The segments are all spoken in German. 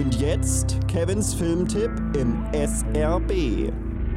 Und jetzt Kevins Filmtipp im SRB.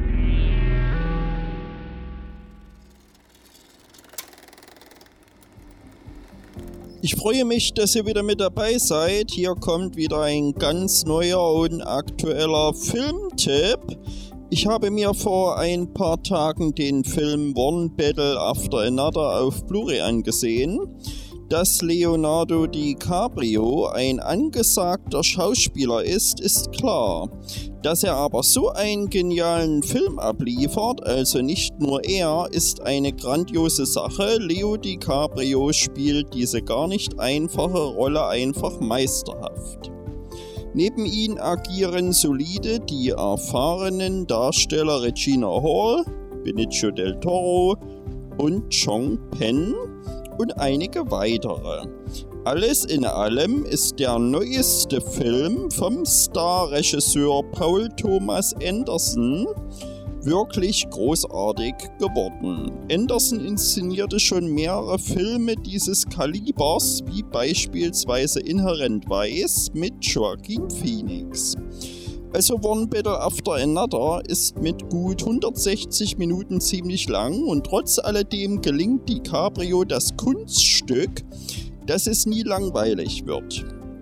Ich freue mich, dass ihr wieder mit dabei seid. Hier kommt wieder ein ganz neuer und aktueller Filmtipp. Ich habe mir vor ein paar Tagen den Film One Battle After Another auf Blu-ray angesehen. Dass Leonardo DiCaprio ein angesagter Schauspieler ist klar. Dass er aber so einen genialen Film abliefert, also nicht nur er, ist eine grandiose Sache. Leo DiCaprio spielt diese gar nicht einfache Rolle einfach meisterhaft. Neben ihm agieren solide die erfahrenen Darsteller Regina Hall, Benicio del Toro und Sean Penn und einige weitere. Alles in allem ist der neueste Film vom Star-Regisseur Paul Thomas Anderson wirklich großartig geworden. Anderson inszenierte schon mehrere Filme dieses Kalibers, wie beispielsweise Inhärent Weiß mit Joaquin Phoenix. Also One Battle After Another ist mit gut 160 Minuten ziemlich lang und trotz alledem gelingt DiCaprio das Kunststück, dass es nie langweilig wird.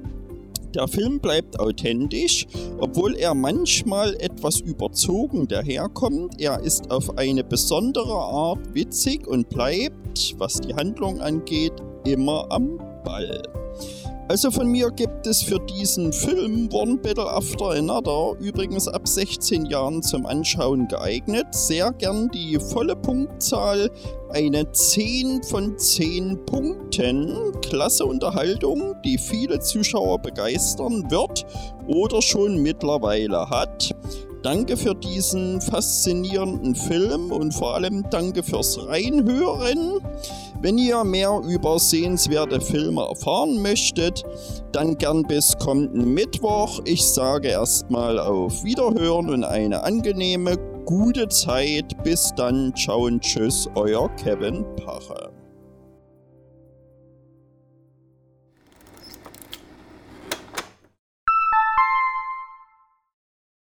Der Film bleibt authentisch, obwohl er manchmal etwas überzogen daherkommt. Er ist auf eine besondere Art witzig und bleibt, was die Handlung angeht, immer am Ball. Also von mir gibt es für diesen Film One Battle After Another übrigens ab 16 Jahren zum Anschauen geeignet. Sehr gern die volle Punktzahl, eine 10 von 10 Punkten. Klasse Unterhaltung, die viele Zuschauer begeistern wird oder schon mittlerweile hat. Danke für diesen faszinierenden Film und vor allem danke fürs Reinhören. Wenn ihr mehr über sehenswerte Filme erfahren möchtet, dann gern bis kommenden Mittwoch. Ich sage erstmal auf Wiederhören und eine angenehme, gute Zeit. Bis dann, ciao und tschüss, euer Kevin Pache.